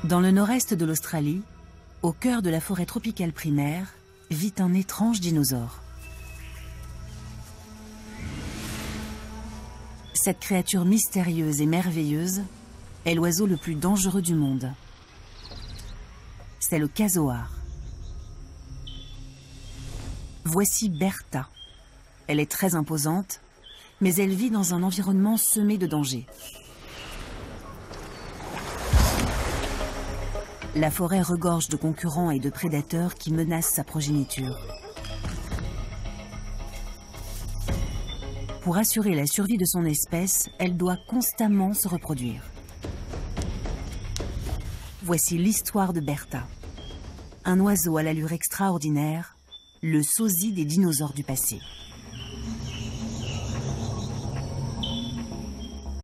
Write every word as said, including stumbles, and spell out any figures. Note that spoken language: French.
Dans le nord-est de l'Australie, au cœur de la forêt tropicale primaire, vit un étrange dinosaure. Cette créature mystérieuse et merveilleuse est l'oiseau le plus dangereux du monde. C'est le casoar. Voici Bertha. Elle est très imposante, mais elle vit dans un environnement semé de dangers. La forêt regorge de concurrents et de prédateurs qui menacent sa progéniture. Pour assurer la survie de son espèce, elle doit constamment se reproduire. Voici l'histoire de Bertha. Un oiseau à l'allure extraordinaire, le sosie des dinosaures du passé.